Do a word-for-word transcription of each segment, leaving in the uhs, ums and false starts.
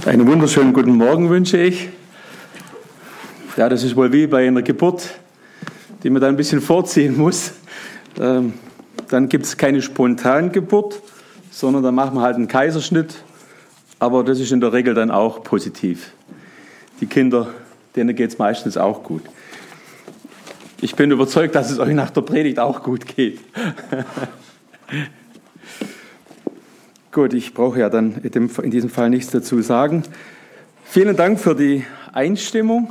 Einen wunderschönen guten Morgen wünsche ich. Ja, das ist wohl wie bei einer Geburt, die man dann ein bisschen vorziehen muss. Ähm, dann gibt es keine Spontangeburt, sondern dann machen wir halt einen Kaiserschnitt. Aber das ist in der Regel dann auch positiv. Die Kinder, denen geht es meistens auch gut. Ich bin überzeugt, dass es euch nach der Predigt auch gut geht. Gut, ich brauche ja dann in diesem Fall nichts dazu sagen. Vielen Dank für die Einstimmung.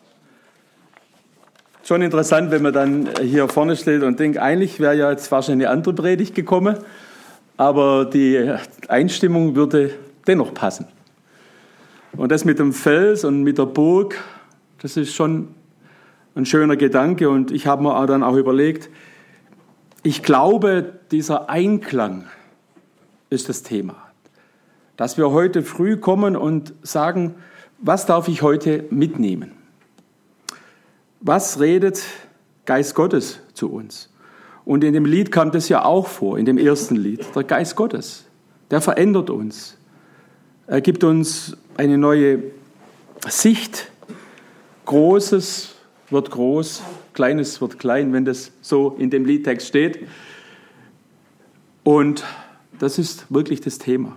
Schon interessant, wenn man dann hier vorne steht und denkt, eigentlich wäre ja jetzt wahrscheinlich eine andere Predigt gekommen, aber die Einstimmung würde dennoch passen. Und das mit dem Fels und mit der Burg, das ist schon ein schöner Gedanke. Und ich habe mir dann auch überlegt, ich glaube, dieser Einklang ist das Thema. Dass wir heute früh kommen und sagen, was darf ich heute mitnehmen? Was redet Geist Gottes zu uns? Und in dem Lied kam das ja auch vor, in dem ersten Lied. Der Geist Gottes, der verändert uns. Er gibt uns eine neue Sicht. Großes wird groß, Kleines wird klein, wenn das so in dem Liedtext steht. Und das ist wirklich das Thema.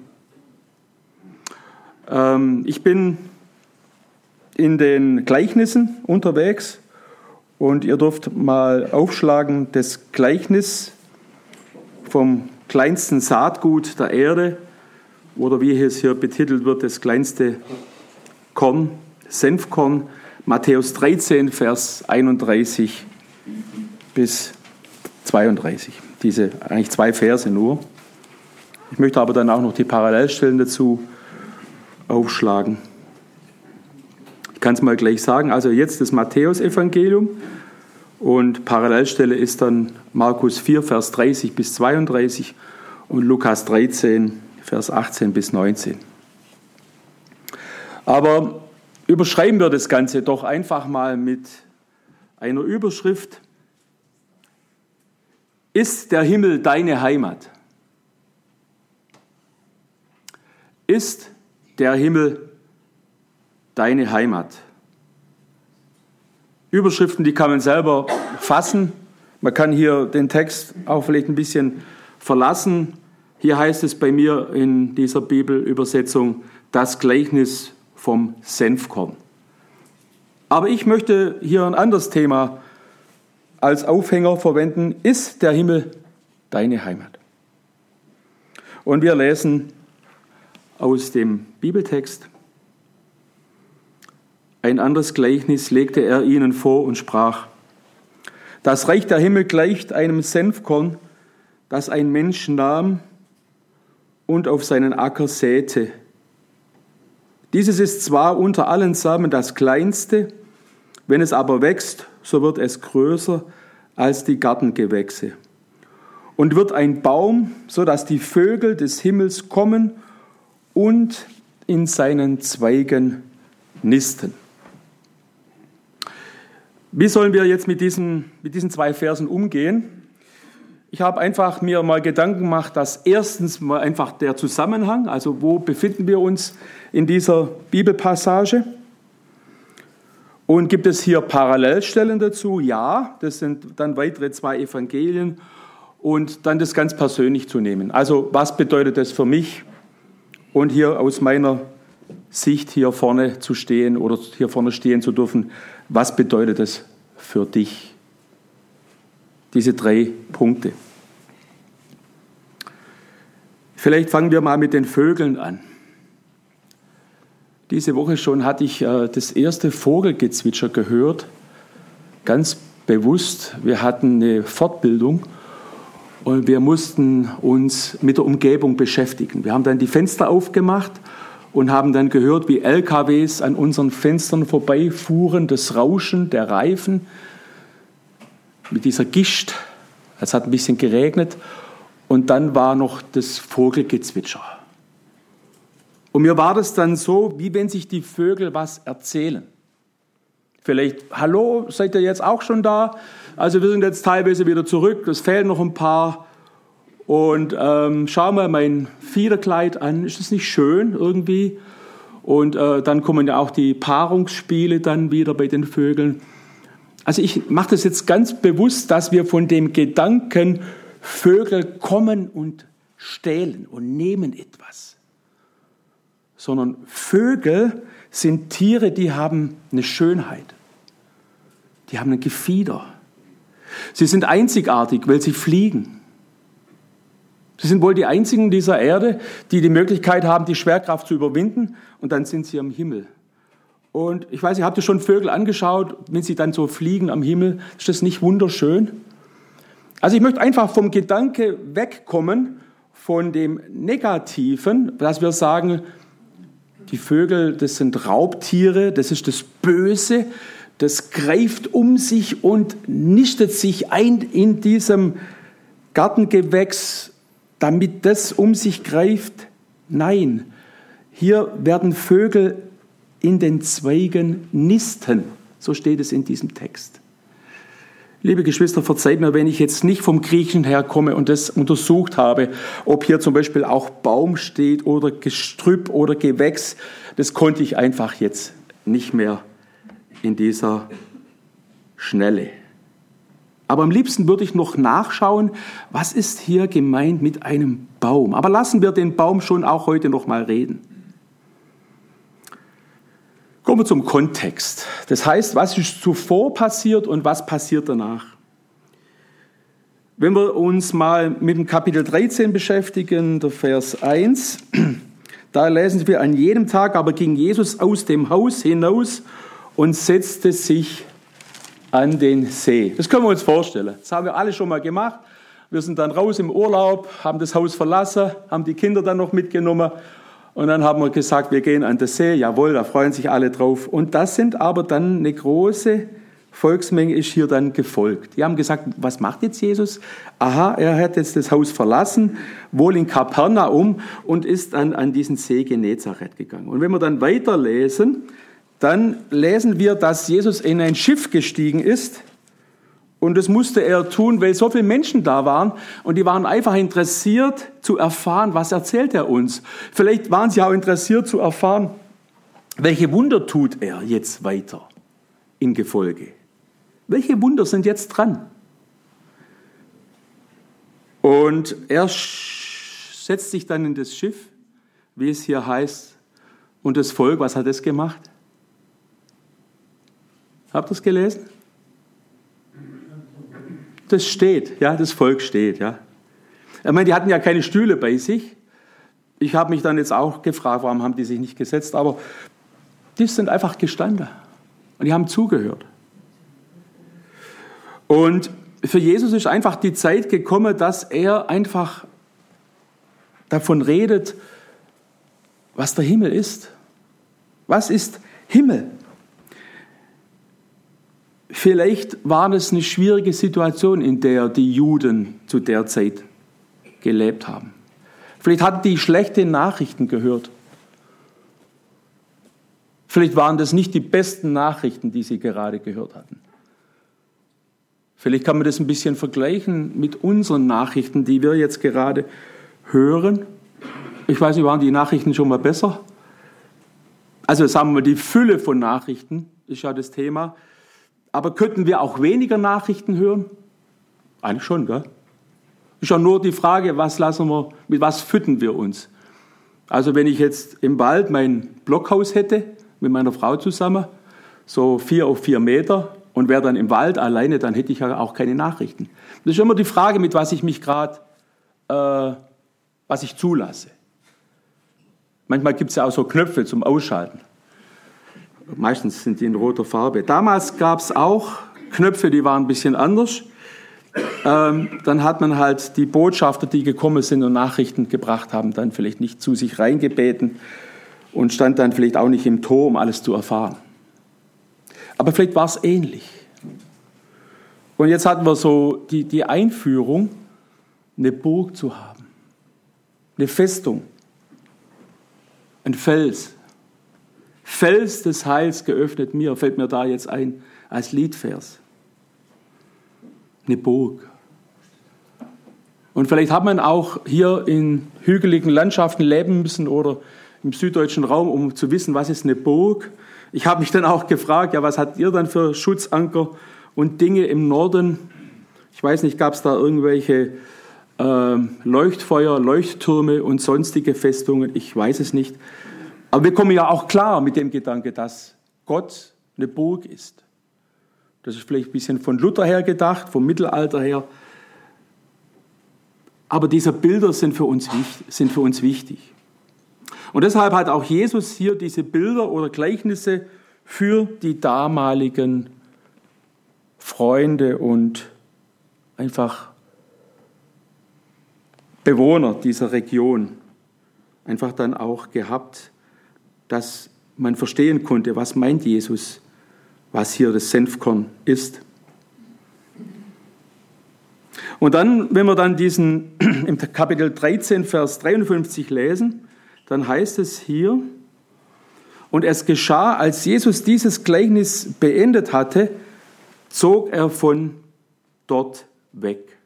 Ähm, ich bin in den Gleichnissen unterwegs und ihr dürft mal aufschlagen das Gleichnis vom kleinsten Saatgut der Erde oder wie es hier betitelt wird, das kleinste Korn, Senfkorn, Matthäus dreizehn, Vers einunddreißig bis zweiunddreißig. Diese eigentlich zwei Verse nur. Ich möchte aber dann auch noch die Parallelstellen dazu aufschlagen. Ich kann es mal gleich sagen. Also jetzt das Matthäus-Evangelium und Parallelstelle ist dann Markus vier, Vers dreißig bis zweiunddreißig und Lukas dreizehn, Vers achtzehn bis neunzehn. Aber überschreiben wir das Ganze doch einfach mal mit einer Überschrift. Ist der Himmel deine Heimat? Ist der Himmel deine Heimat? Überschriften, die kann man selber fassen. Man kann hier den Text auch vielleicht ein bisschen verlassen. Hier heißt es bei mir in dieser Bibelübersetzung das Gleichnis vom Senfkorn. Aber ich möchte hier ein anderes Thema als Aufhänger verwenden. Ist der Himmel deine Heimat? Und wir lesen aus dem Bibeltext. Ein anderes Gleichnis legte er ihnen vor und sprach: Das Reich der Himmel gleicht einem Senfkorn, das ein Mensch nahm und auf seinen Acker säte. Dieses ist zwar unter allen Samen das kleinste, wenn es aber wächst, so wird es größer als die Gartengewächse und wird ein Baum, so dass die Vögel des Himmels kommen und in seinen Zweigen nisten. Wie sollen wir jetzt mit diesen, mit diesen zwei Versen umgehen? Ich habe einfach mir mal Gedanken gemacht, dass erstens mal einfach der Zusammenhang, also wo befinden wir uns in dieser Bibelpassage? Und gibt es hier Parallelstellen dazu? Ja, das sind dann weitere zwei Evangelien und dann das ganz persönlich zu nehmen. Also was bedeutet das für mich? Und hier aus meiner Sicht hier vorne zu stehen oder hier vorne stehen zu dürfen, was bedeutet das für dich? Diese drei Punkte. Vielleicht fangen wir mal mit den Vögeln an. Diese Woche schon hatte ich äh, das erste Vogelgezwitscher gehört, ganz bewusst. Wir hatten eine Fortbildung und wir mussten uns mit der Umgebung beschäftigen. Wir haben dann die Fenster aufgemacht und haben dann gehört, wie L K Ws an unseren Fenstern vorbeifuhren, das Rauschen der Reifen mit dieser Gischt. Es hat ein bisschen geregnet und dann war noch das Vogelgezwitscher. Und mir war das dann so, wie wenn sich die Vögel was erzählen. Vielleicht, hallo, seid ihr jetzt auch schon da? Also wir sind jetzt teilweise wieder zurück, es fehlen noch ein paar. Und ähm, schau mal mein Fiederkleid an, ist das nicht schön irgendwie? Und äh, dann kommen ja auch die Paarungsspiele dann wieder bei den Vögeln. Also ich mache das jetzt ganz bewusst, dass wir von dem Gedanken, Vögel kommen und stehlen und nehmen etwas. Sondern Vögel sind Tiere, die haben eine Schönheit. Die haben ein Gefieder. Sie sind einzigartig, weil sie fliegen. Sie sind wohl die einzigen dieser Erde, die die Möglichkeit haben, die Schwerkraft zu überwinden, und dann sind sie am Himmel. Und ich weiß, ihr habt ja schon Vögel angeschaut, wenn sie dann so fliegen am Himmel. Ist das nicht wunderschön? Also ich möchte einfach vom Gedanke wegkommen, von dem Negativen, dass wir sagen, die Vögel, das sind Raubtiere, das ist das Böse, das greift um sich und nistet sich ein in diesem Gartengewächs, damit das um sich greift. Nein, hier werden Vögel in den Zweigen nisten. So steht es in diesem Text. Liebe Geschwister, verzeiht mir, wenn ich jetzt nicht vom Griechischen her komme und das untersucht habe, ob hier zum Beispiel auch Baum steht oder Gestrüpp oder Gewächs. Das konnte ich einfach jetzt nicht mehr in dieser Schnelle. Aber am liebsten würde ich noch nachschauen, was ist hier gemeint mit einem Baum. Aber lassen wir den Baum schon auch heute noch mal reden. Kommen wir zum Kontext. Das heißt, was ist zuvor passiert und was passiert danach? Wenn wir uns mal mit dem Kapitel dreizehn beschäftigen, der Vers eins, da lesen wir, an jedem Tag aber ging Jesus aus dem Haus hinaus und setzte sich an den See. Das können wir uns vorstellen. Das haben wir alle schon mal gemacht. Wir sind dann raus im Urlaub, haben das Haus verlassen, haben die Kinder dann noch mitgenommen. Und dann haben wir gesagt, wir gehen an den See. Jawohl, da freuen sich alle drauf. Und das sind aber dann eine große Volksmenge ist hier dann gefolgt. Die haben gesagt, was macht jetzt Jesus? Aha, er hat jetzt das Haus verlassen, wohl in Kapernaum, und ist dann an diesen See Genezareth gegangen. Und wenn wir dann weiterlesen, dann lesen wir, dass Jesus in ein Schiff gestiegen ist. Und das musste er tun, weil so viele Menschen da waren und die waren einfach interessiert zu erfahren, was erzählt er uns. Vielleicht waren sie auch interessiert zu erfahren, welche Wunder tut er jetzt weiter im Gefolge. Welche Wunder sind jetzt dran? Und er setzt sich dann in das Schiff, wie es hier heißt, und das Volk, was hat es gemacht? Habt ihr es gelesen? Das steht, ja, das Volk steht, ja. Ich meine, die hatten ja keine Stühle bei sich. Ich habe mich dann jetzt auch gefragt, warum haben die sich nicht gesetzt, aber die sind einfach gestanden und die haben zugehört. Und für Jesus ist einfach die Zeit gekommen, dass er einfach davon redet, was der Himmel ist. Was ist Himmel? Vielleicht war es eine schwierige Situation, in der die Juden zu der Zeit gelebt haben. Vielleicht hatten die schlechte Nachrichten gehört. Vielleicht waren das nicht die besten Nachrichten, die sie gerade gehört hatten. Vielleicht kann man das ein bisschen vergleichen mit unseren Nachrichten, die wir jetzt gerade hören. Ich weiß nicht, waren die Nachrichten schon mal besser? Also sagen wir mal, die Fülle von Nachrichten ist ja das Thema. Aber könnten wir auch weniger Nachrichten hören? Eigentlich schon, gell? Ist ja nur die Frage, was lassen wir, mit was füttern wir uns? Also wenn ich jetzt im Wald mein Blockhaus hätte, mit meiner Frau zusammen, so vier auf vier Meter, und wäre dann im Wald alleine, dann hätte ich ja auch keine Nachrichten. Das ist immer die Frage, mit was ich mich gerade, äh, was ich zulasse. Manchmal gibt es ja auch so Knöpfe zum Ausschalten. Meistens sind die in roter Farbe. Damals gab es auch Knöpfe, die waren ein bisschen anders. Ähm, dann hat man halt die Botschafter, die gekommen sind und Nachrichten gebracht haben, dann vielleicht nicht zu sich reingebeten und stand dann vielleicht auch nicht im Tor, um alles zu erfahren. Aber vielleicht war es ähnlich. Und jetzt hatten wir so die, die Einführung, eine Burg zu haben, eine Festung, ein Fels. Fels des Heils geöffnet mir, fällt mir da jetzt ein als Liedvers. Eine Burg. Und vielleicht hat man auch hier in hügeligen Landschaften leben müssen oder im süddeutschen Raum, um zu wissen, was ist eine Burg. Ich habe mich dann auch gefragt, ja, was habt ihr dann für Schutzanker und Dinge im Norden? Ich weiß nicht, gab es da irgendwelche äh, Leuchtfeuer, Leuchttürme und sonstige Festungen? Ich weiß es nicht. Aber wir kommen ja auch klar mit dem Gedanke, dass Gott eine Burg ist. Das ist vielleicht ein bisschen von Luther her gedacht, vom Mittelalter her. Aber diese Bilder sind für uns wichtig, sind für uns wichtig. Und deshalb hat auch Jesus hier diese Bilder oder Gleichnisse für die damaligen Freunde und einfach Bewohner dieser Region einfach dann auch gehabt, dass man verstehen konnte, was meint Jesus, was hier das Senfkorn ist. Und dann, wenn wir dann diesen im Kapitel dreizehn, Vers dreiundfünfzig lesen, dann heißt es hier, und es geschah, als Jesus dieses Gleichnis beendet hatte, zog er von dort weg.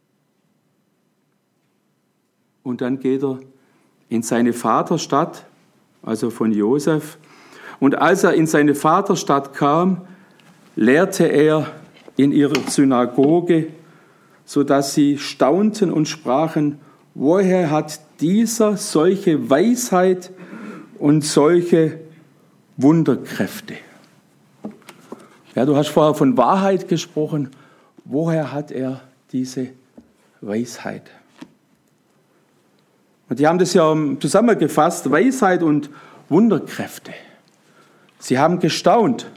Und dann geht er in seine Vaterstadt, also von Josef. Und als er in seine Vaterstadt kam, lehrte er in ihrer Synagoge, sodass sie staunten und sprachen, woher hat dieser solche Weisheit und solche Wunderkräfte? Ja, du hast vorher von Wahrheit gesprochen. Woher hat er diese Weisheit? Und die haben das ja zusammengefasst, Weisheit und Wunderkräfte. Sie haben gestaunt.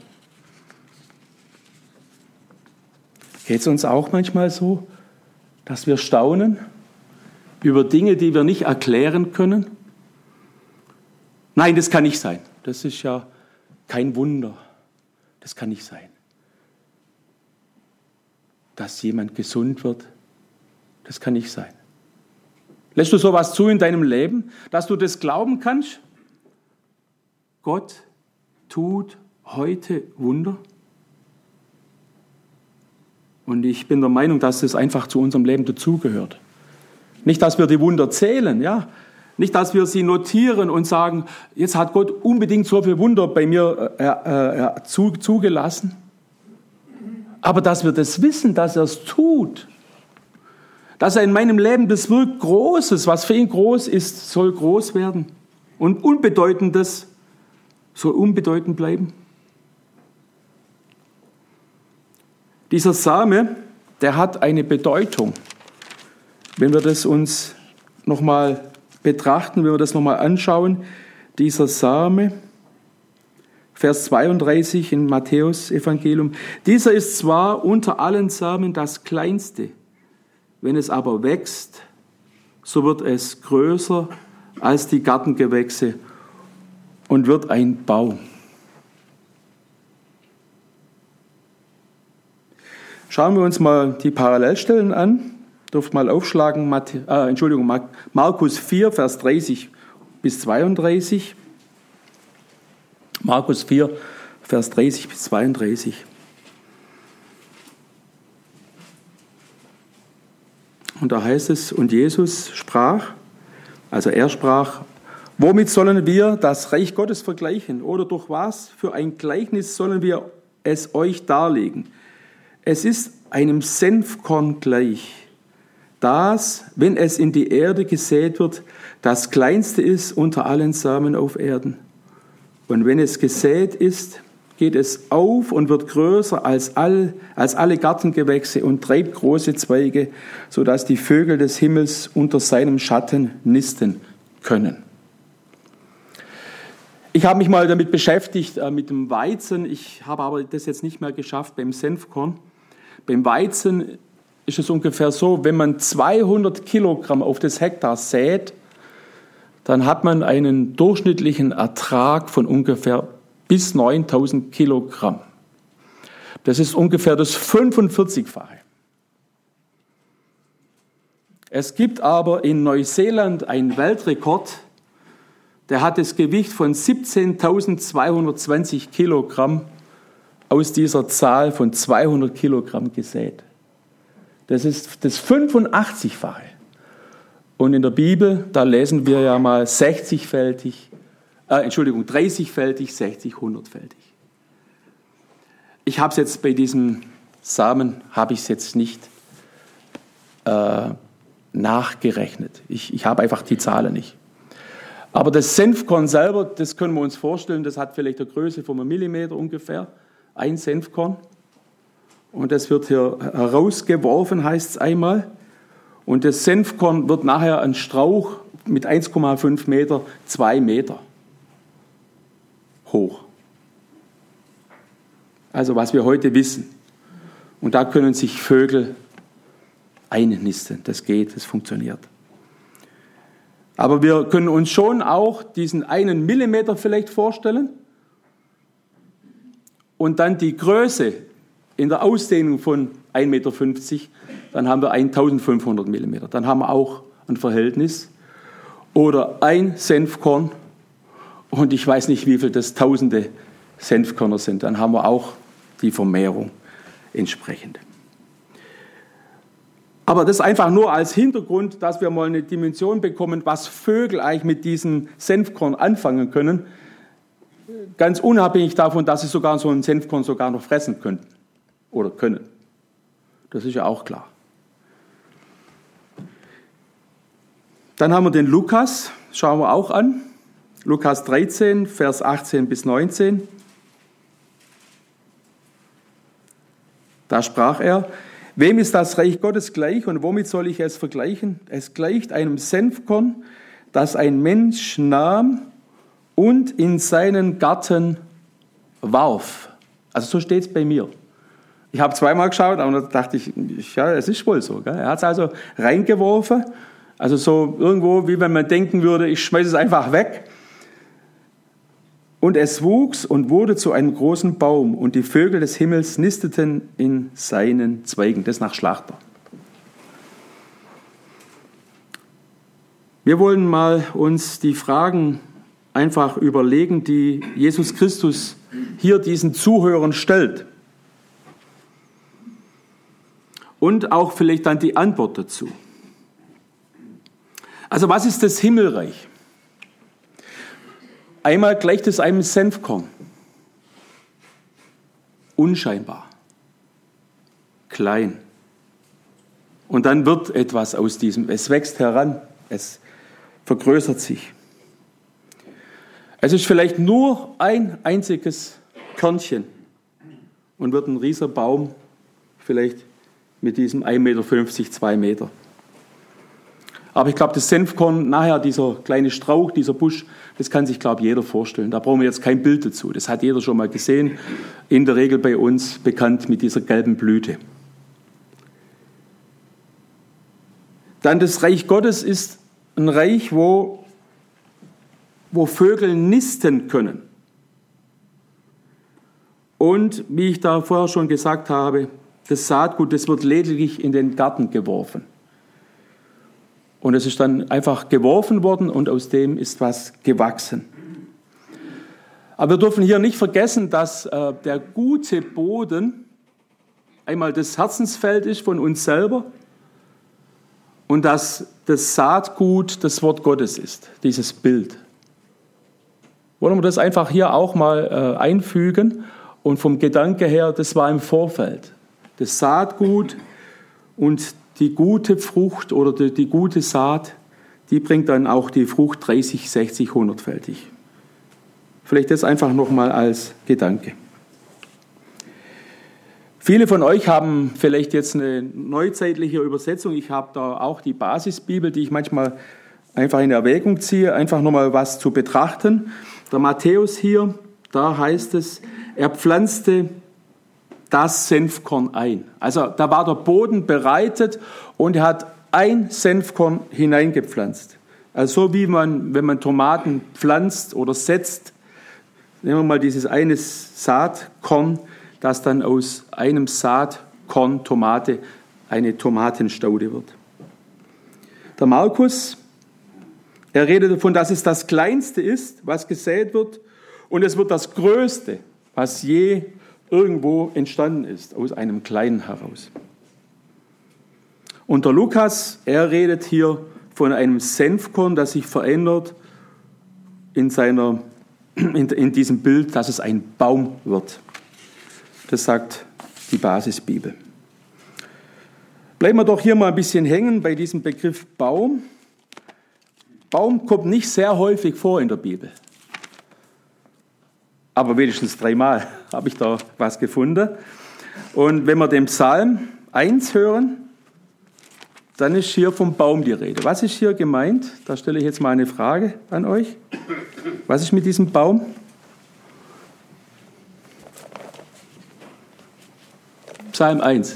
Geht es uns auch manchmal so, dass wir staunen über Dinge, die wir nicht erklären können? Nein, das kann nicht sein. Das ist ja kein Wunder. Das kann nicht sein. Dass jemand gesund wird, das kann nicht sein. Lässt du sowas zu in deinem Leben, dass du das glauben kannst? Gott tut heute Wunder. Und ich bin der Meinung, dass das einfach zu unserem Leben dazugehört. Nicht, dass wir die Wunder zählen, ja. Nicht, dass wir sie notieren und sagen, jetzt hat Gott unbedingt so viel Wunder bei mir äh, äh, zu, zugelassen. Aber dass wir das wissen, dass er es tut. Dass er in meinem Leben das wirkt Großes, was für ihn groß ist, soll groß werden. Und Unbedeutendes soll unbedeutend bleiben. Dieser Same, der hat eine Bedeutung. Wenn wir das uns nochmal betrachten, wenn wir das nochmal anschauen, dieser Same, Vers zweiunddreißig im Matthäus-Evangelium, dieser ist zwar unter allen Samen das kleinste, wenn es aber wächst, so wird es größer als die Gartengewächse und wird ein Baum. Schauen wir uns mal die Parallelstellen an. Dürft mal aufschlagen, Matth- äh, Entschuldigung, Markus vier, Vers dreißig bis zweiunddreißig. Markus vier, Vers dreißig bis zweiunddreißig. Und da heißt es, und Jesus sprach, also er sprach, womit sollen wir das Reich Gottes vergleichen? Oder durch was für ein Gleichnis sollen wir es euch darlegen? Es ist einem Senfkorn gleich, das, wenn es in die Erde gesät wird, das kleinste ist unter allen Samen auf Erden. Und wenn es gesät ist, geht es auf und wird größer als, all, als alle Gartengewächse und treibt große Zweige, sodass die Vögel des Himmels unter seinem Schatten nisten können. Ich habe mich mal damit beschäftigt, äh, mit dem Weizen. Ich habe aber das jetzt nicht mehr geschafft beim Senfkorn. Beim Weizen ist es ungefähr so, wenn man zweihundert Kilogramm auf das Hektar sät, dann hat man einen durchschnittlichen Ertrag von ungefähr bis neuntausend Kilogramm. Das ist ungefähr das fünfundvierzigfache. Es gibt aber in Neuseeland einen Weltrekord, der hat das Gewicht von siebzehntausendzweihundertzwanzig Kilogramm aus dieser Zahl von zweihundert Kilogramm gesät. Das ist das fünfundachtzigfache. Und in der Bibel, da lesen wir ja mal sechzigfältig äh, Entschuldigung, dreißigfältig, sechzig, hundertfältig. Ich habe es jetzt bei diesem Samen, habe ich es jetzt nicht äh, nachgerechnet. Ich, ich habe einfach die Zahlen nicht. Aber das Senfkorn selber, das können wir uns vorstellen, das hat vielleicht eine Größe von einem Millimeter ungefähr, ein Senfkorn. Und das wird hier herausgeworfen, heißt es einmal. Und das Senfkorn wird nachher ein Strauch mit eins Komma fünf Meter, zwei Meter hoch. Also was wir heute wissen. Und da können sich Vögel einnisten. Das geht, das funktioniert. Aber wir können uns schon auch diesen einen Millimeter vielleicht vorstellen und dann die Größe in der Ausdehnung von ein Meter fünfzig, dann haben wir eintausendfünfhundert Millimeter. Dann haben wir auch ein Verhältnis. Oder ein Senfkorn und ich weiß nicht, wie viel das tausende Senfkörner sind. Dann haben wir auch die Vermehrung entsprechend. Aber das einfach nur als Hintergrund, dass wir mal eine Dimension bekommen, was Vögel eigentlich mit diesem Senfkorn anfangen können. Ganz unabhängig davon, dass sie sogar so ein Senfkorn sogar noch fressen könnten oder können. Das ist ja auch klar. Dann haben wir den Lukas, schauen wir auch an. Lukas dreizehn, Vers achtzehn bis neunzehn. Da sprach er: Wem ist das Reich Gottes gleich und womit soll ich es vergleichen? Es gleicht einem Senfkorn, das ein Mensch nahm und in seinen Garten warf. Also so steht es bei mir. Ich habe zweimal geschaut, aber da dachte ich, ja, es ist wohl so. Gell? Er hat es also reingeworfen, also so irgendwo, wie wenn man denken würde, ich schmeiße es einfach weg. Und es wuchs und wurde zu einem großen Baum, und die Vögel des Himmels nisteten in seinen Zweigen. Das nach Schlachter. Wir wollen mal uns die Fragen einfach überlegen, die Jesus Christus hier diesen Zuhörern stellt. Und auch vielleicht dann die Antwort dazu. Also was ist das Himmelreich? Einmal gleicht es einem Senfkorn. Unscheinbar. Klein. Und dann wird etwas aus diesem. Es wächst heran. Es vergrößert sich. Es ist vielleicht nur ein einziges Körnchen und wird ein riesiger Baum, vielleicht mit diesem ein Meter fünfzig, zwei Meter. Aber ich glaube, das Senfkorn, nachher dieser kleine Strauch, dieser Busch, das kann sich, glaube ich, jeder vorstellen. Da brauchen wir jetzt kein Bild dazu. Das hat jeder schon mal gesehen. In der Regel bei uns bekannt mit dieser gelben Blüte. Dann das Reich Gottes ist ein Reich, wo, wo Vögel nisten können. Und wie ich da vorher schon gesagt habe, das Saatgut, das wird lediglich in den Garten geworfen. Und es ist dann einfach geworfen worden und aus dem ist was gewachsen. Aber wir dürfen hier nicht vergessen, dass äh, der gute Boden einmal das Herzensfeld ist von uns selber und dass das Saatgut das Wort Gottes ist, dieses Bild. Wollen wir das einfach hier auch mal äh, einfügen und vom Gedanke her, das war im Vorfeld. Das Saatgut und die gute Frucht oder die, die gute Saat, die bringt dann auch die Frucht dreißig, sechzig, hundertfältig. Vielleicht das einfach nochmal als Gedanke. Viele von euch haben vielleicht jetzt eine neuzeitliche Übersetzung. Ich habe da auch die Basisbibel, die ich manchmal einfach in Erwägung ziehe, einfach nochmal was zu betrachten. Der Matthäus hier, da heißt es, er pflanzte das Senfkorn ein. Also da war der Boden bereitet und er hat ein Senfkorn hineingepflanzt. Also so wie man, wenn man Tomaten pflanzt oder setzt, nehmen wir mal dieses eine Saatkorn, das dann aus einem Saatkorn Tomate eine Tomatenstaude wird. Der Markus, er redet davon, dass es das Kleinste ist, was gesät wird, und es wird das Größte, was je irgendwo entstanden ist, aus einem Kleinen heraus. Und der Lukas, er redet hier von einem Senfkorn, das sich verändert in seiner in, in diesem Bild, dass es ein Baum wird. Das sagt die Basisbibel. Bleiben wir doch hier mal ein bisschen hängen bei diesem Begriff Baum. Baum kommt nicht sehr häufig vor in der Bibel. Aber wenigstens dreimal habe ich da was gefunden. Und wenn wir den Psalm eins hören, dann ist hier vom Baum die Rede. Was ist hier gemeint? Da stelle ich jetzt mal eine Frage an euch. Was ist mit diesem Baum? Psalm eins.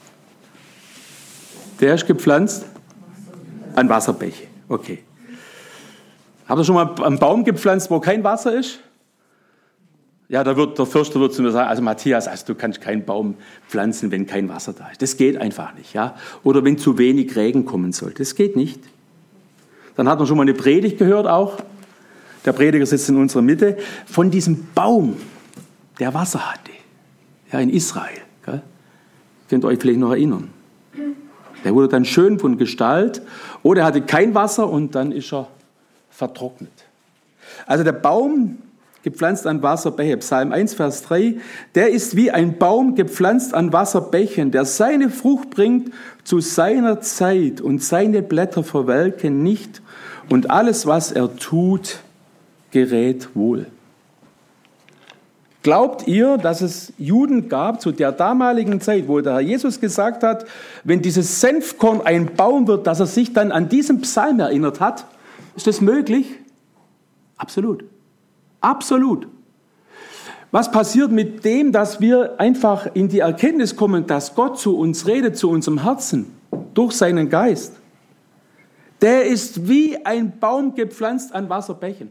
Der ist gepflanzt an Wasserbäche. Okay. Habt ihr schon mal einen Baum gepflanzt, wo kein Wasser ist? Ja, da wird der Förster wird zu mir sagen, also Matthias, also du kannst keinen Baum pflanzen, wenn kein Wasser da ist. Das geht einfach nicht, ja. Oder wenn zu wenig Regen kommen soll. Das geht nicht. Dann hat man schon mal eine Predigt gehört auch. Der Prediger sitzt in unserer Mitte. Von diesem Baum, der Wasser hatte. Ja, in Israel. Gell? Könnt ihr euch vielleicht noch erinnern. Der wurde dann schön von Gestalt. Oder er hatte kein Wasser und dann ist er vertrocknet. Also der Baum, gepflanzt an Wasserbächen, Psalm eins, Vers drei, der ist wie ein Baum gepflanzt an Wasserbächen, der seine Frucht bringt zu seiner Zeit und seine Blätter verwelken nicht und alles, was er tut, gerät wohl. Glaubt ihr, dass es Juden gab zu der damaligen Zeit, wo der Herr Jesus gesagt hat, wenn dieses Senfkorn ein Baum wird, dass er sich dann an diesen Psalm erinnert hat? Ist das möglich? Absolut. Absolut. Was passiert mit dem, dass wir einfach in die Erkenntnis kommen, dass Gott zu uns redet, zu unserem Herzen, durch seinen Geist? Der ist wie ein Baum gepflanzt an Wasserbächen.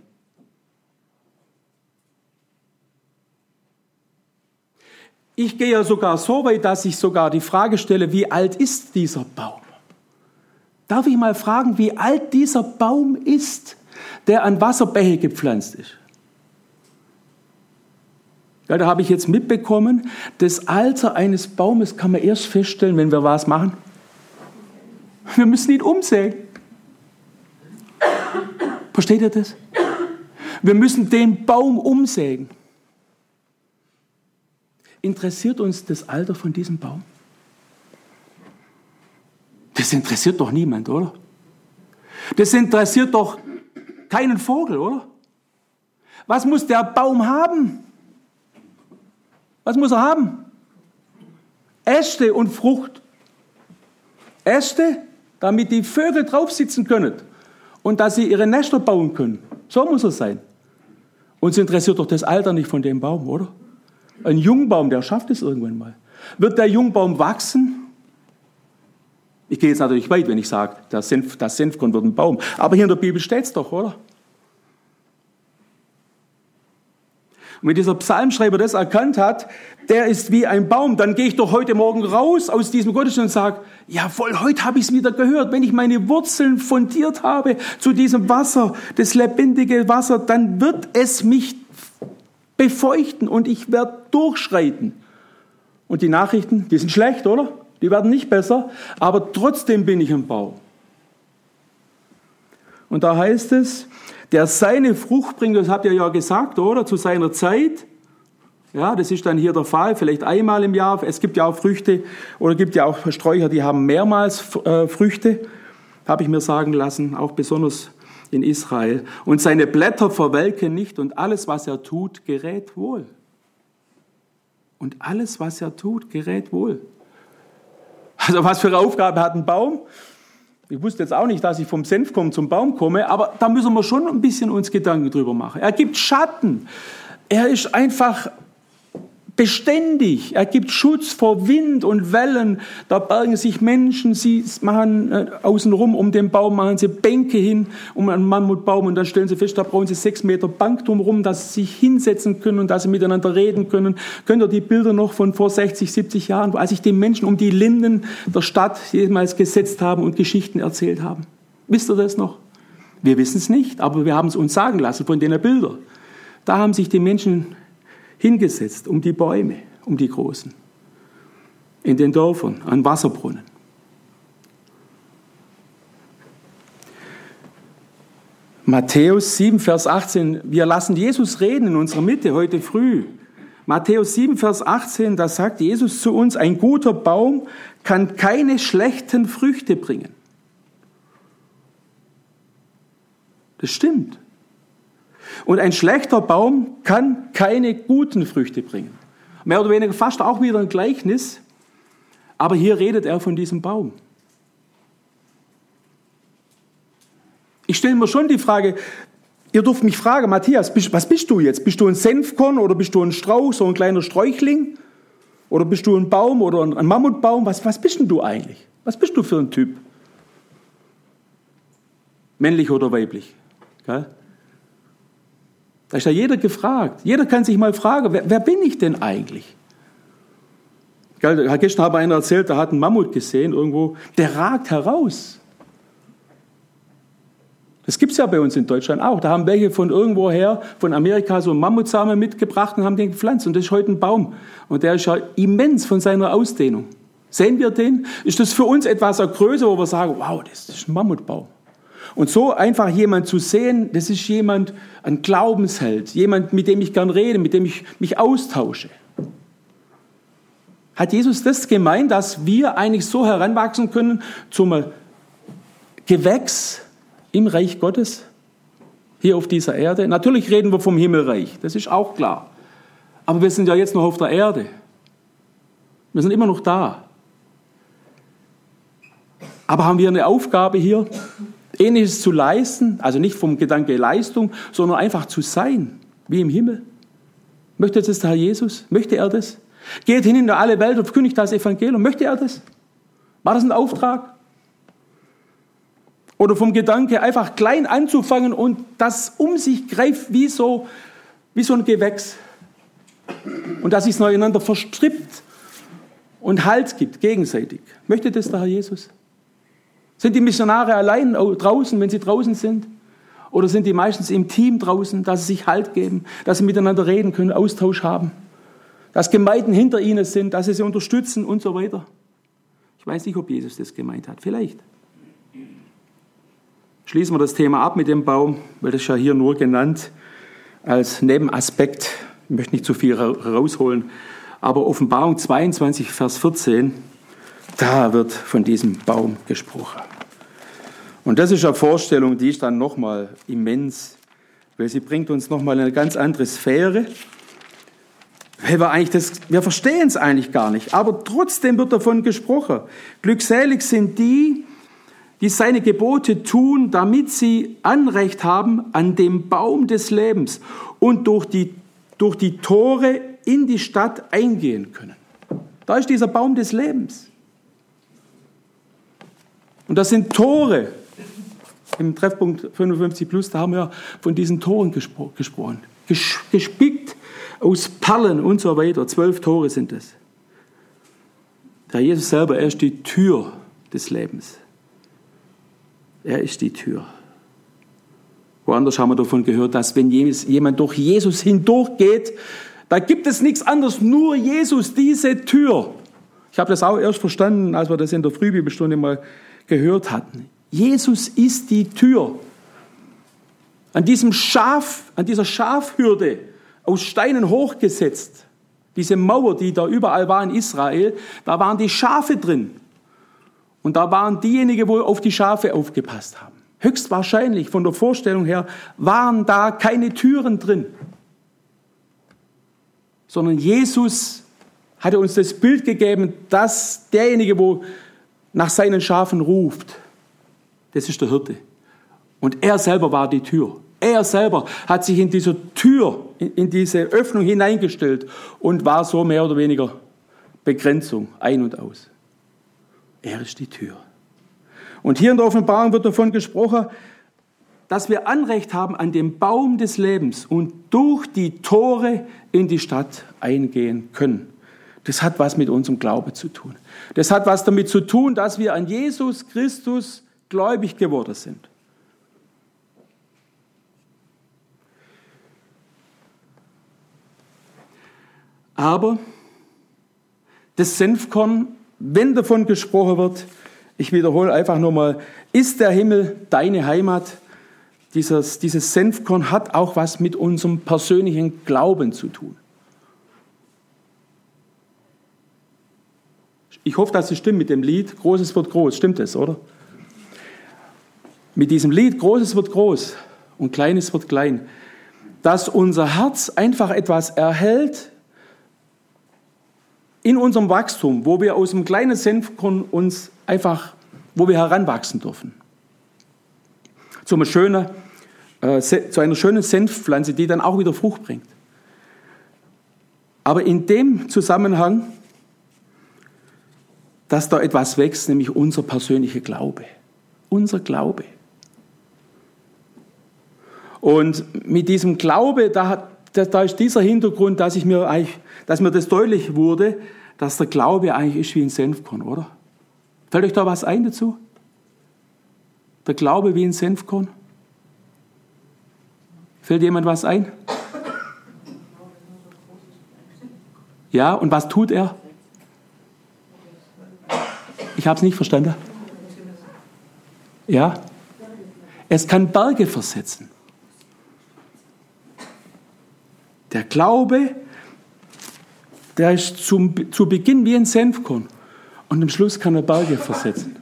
Ich gehe ja sogar so weit, dass ich sogar die Frage stelle, wie alt ist dieser Baum? Darf ich mal fragen, wie alt dieser Baum ist, der an Wasserbäche gepflanzt ist? Ja, da habe ich jetzt mitbekommen, das Alter eines Baumes kann man erst feststellen, wenn wir was machen. Wir müssen ihn umsägen. Versteht ihr das? Wir müssen den Baum umsägen. Interessiert uns das Alter von diesem Baum? Das interessiert doch niemand, oder? Das interessiert doch keinen Vogel, oder? Was muss der Baum haben? Was muss er haben? Äste und Frucht. Äste, damit die Vögel drauf sitzen können und dass sie ihre Nester bauen können. So muss er sein. Uns interessiert doch das Alter nicht von dem Baum, oder? Ein Jungbaum, der schafft es irgendwann mal. Wird der Jungbaum wachsen? Ich gehe jetzt natürlich weit, wenn ich sage, das Senf, das Senfkorn wird ein Baum. Aber hier in der Bibel steht es doch, oder? Und wenn dieser Psalmschreiber das erkannt hat, der ist wie ein Baum, dann gehe ich doch heute Morgen raus aus diesem Gottesdienst und sage, jawohl, heute habe ich es wieder gehört. Wenn ich meine Wurzeln fundiert habe zu diesem Wasser, das lebendige Wasser, dann wird es mich befeuchten und ich werde durchschreiten. Und die Nachrichten, die sind schlecht, oder? Die werden nicht besser, aber trotzdem bin ich ein Baum. Und da heißt es, der seine Frucht bringt, das habt ihr ja gesagt, oder? Zu seiner Zeit. Ja, das ist dann hier der Fall, vielleicht einmal im Jahr. Es gibt ja auch Früchte, oder gibt ja auch Sträucher, die haben mehrmals äh, Früchte, habe ich mir sagen lassen, auch besonders in Israel. Und seine Blätter verwelken nicht und alles, was er tut, gerät wohl. Und alles, was er tut, gerät wohl. Also was für eine Aufgabe hat ein Baum? Ich wusste jetzt auch nicht, dass ich vom Senfkorn zum Baum komme, aber da müssen wir schon ein bisschen uns Gedanken drüber machen. Er gibt Schatten. Er ist einfach beständig. Er gibt Schutz vor Wind und Wellen. Da bergen sich Menschen, sie machen äh, außenrum um den Baum, machen sie Bänke hin um einen Mammutbaum und dann stellen sie fest, da brauchen sie sechs Meter Bank drumherum, dass sie sich hinsetzen können und dass sie miteinander reden können. Könnt ihr die Bilder noch von vor sechzig, siebzig Jahren, als sich die Menschen um die Linden der Stadt jemals gesetzt haben und Geschichten erzählt haben? Wisst ihr das noch? Wir wissen es nicht, aber wir haben es uns sagen lassen von den Bildern. Da haben sich die Menschen hingesetzt, um die Bäume, um die Großen, in den Dörfern, an Wasserbrunnen. Matthäus sieben, Vers achtzehn. Wir lassen Jesus reden in unserer Mitte heute früh. Matthäus sieben, Vers achtzehn, da sagt Jesus zu uns, ein guter Baum kann keine schlechten Früchte bringen. Das stimmt. Und ein schlechter Baum kann keine guten Früchte bringen. Mehr oder weniger fast auch wieder ein Gleichnis, aber hier redet er von diesem Baum. Ich stelle mir schon die Frage, ihr dürft mich fragen, Matthias, was bist du jetzt? Bist du ein Senfkorn oder bist du ein Strauch, so ein kleiner Sträuchling? Oder bist du ein Baum oder ein Mammutbaum? Was, was bist denn du eigentlich? Was bist du für ein Typ? Männlich oder weiblich? Gell? Da ist ja jeder gefragt. Jeder kann sich mal fragen, wer, wer bin ich denn eigentlich? Gell, gestern hat einer erzählt, der hat einen Mammut gesehen irgendwo, der ragt heraus. Das gibt es ja bei uns in Deutschland auch. Da haben welche von irgendwoher, von Amerika, so einen Mammutsamen mitgebracht und haben den gepflanzt. Und das ist heute ein Baum. Und der ist ja immens von seiner Ausdehnung. Sehen wir den? Ist das für uns etwas eine Größe, wo wir sagen, wow, das ist ein Mammutbaum. Und so einfach jemand zu sehen, das ist jemand, ein Glaubensheld, jemand, mit dem ich gern rede, mit dem ich mich austausche. Hat Jesus das gemeint, dass wir eigentlich so heranwachsen können zum Gewächs im Reich Gottes, hier auf dieser Erde? Natürlich reden wir vom Himmelreich, das ist auch klar. Aber wir sind ja jetzt noch auf der Erde. Wir sind immer noch da. Aber haben wir eine Aufgabe hier, Ähnliches zu leisten, also nicht vom Gedanke Leistung, sondern einfach zu sein, wie im Himmel? Möchte das der Herr Jesus? Möchte er das? Geht hin in alle Welt und verkündigt das Evangelium. Möchte er das? War das ein Auftrag? Oder vom Gedanke, einfach klein anzufangen und das um sich greift wie so, wie so ein Gewächs. Und dass sich es nebeneinander verstrippt und Halt gibt, gegenseitig. Möchte das der Herr Jesus? Sind die Missionare allein draußen, wenn sie draußen sind? Oder sind die meistens im Team draußen, dass sie sich Halt geben, dass sie miteinander reden können, Austausch haben? Dass Gemeinden hinter ihnen sind, dass sie sie unterstützen und so weiter? Ich weiß nicht, ob Jesus das gemeint hat. Vielleicht. Schließen wir das Thema ab mit dem Baum, weil das ist ja hier nur genannt als Nebenaspekt. Ich möchte nicht zu viel rausholen. Aber Offenbarung zweiundzwanzig, Vers vierzehn, da wird von diesem Baum gesprochen. Und das ist eine Vorstellung, die ist dann nochmal immens, weil sie bringt uns nochmal in eine ganz andere Sphäre. Weil wir, eigentlich das, wir verstehen es eigentlich gar nicht, aber trotzdem wird davon gesprochen. Glückselig sind die, die seine Gebote tun, damit sie Anrecht haben an dem Baum des Lebens und durch die, durch die Tore in die Stadt eingehen können. Da ist dieser Baum des Lebens. Und das sind Tore. Im Treffpunkt fünfundfünfzig plus, da haben wir von diesen Toren gespro- gesprochen. Ges- gespickt aus Perlen und so weiter. Zwölf Tore sind es. Der Jesus selber, er ist die Tür des Lebens. Er ist die Tür. Woanders haben wir davon gehört, dass wenn jemand durch Jesus hindurchgeht, da gibt es nichts anderes, nur Jesus, diese Tür. Ich habe das auch erst verstanden, als wir das in der Frühbibelstunde mal gehört hatten. Jesus ist die Tür. An diesem Schaf, an dieser Schafhürde aus Steinen hochgesetzt, diese Mauer, die da überall war in Israel, da waren die Schafe drin. Und da waren diejenigen, die auf die Schafe aufgepasst haben. Höchstwahrscheinlich, von der Vorstellung her, waren da keine Türen drin. Sondern Jesus hatte uns das Bild gegeben, dass derjenige, der nach seinen Schafen ruft, das ist der Hirte. Und er selber war die Tür. Er selber hat sich in diese Tür, in diese Öffnung hineingestellt und war so mehr oder weniger Begrenzung, ein und aus. Er ist die Tür. Und hier in der Offenbarung wird davon gesprochen, dass wir Anrecht haben an dem Baum des Lebens und durch die Tore in die Stadt eingehen können. Das hat was mit unserem Glauben zu tun. Das hat was damit zu tun, dass wir an Jesus Christus gläubig geworden sind. Aber das Senfkorn, wenn davon gesprochen wird, ich wiederhole einfach nochmal, ist der Himmel deine Heimat, dieses, dieses Senfkorn hat auch was mit unserem persönlichen Glauben zu tun. Ich hoffe, dass es stimmt mit dem Lied, Großes wird groß. Stimmt es, oder? Mit diesem Lied, Großes wird groß und Kleines wird klein, dass unser Herz einfach etwas erhält in unserem Wachstum, wo wir aus dem kleinen Senfkorn uns einfach, wo wir heranwachsen dürfen. Zu einer schönen, äh, zu einer schönen Senfpflanze, die dann auch wieder Frucht bringt. Aber in dem Zusammenhang, dass da etwas wächst, nämlich unser persönlicher Glaube. Unser Glaube. Und mit diesem Glaube, da, da ist dieser Hintergrund, dass, ich mir eigentlich, dass mir das deutlich wurde, dass der Glaube eigentlich ist wie ein Senfkorn, oder? Fällt euch da was ein dazu? Der Glaube wie ein Senfkorn? Fällt jemand was ein? Ja, und was tut er? Ich habe es nicht verstanden. Ja? Es kann Berge versetzen. Der Glaube, der ist zum, zu Beginn wie ein Senfkorn und am Schluss kann er Berge versetzen.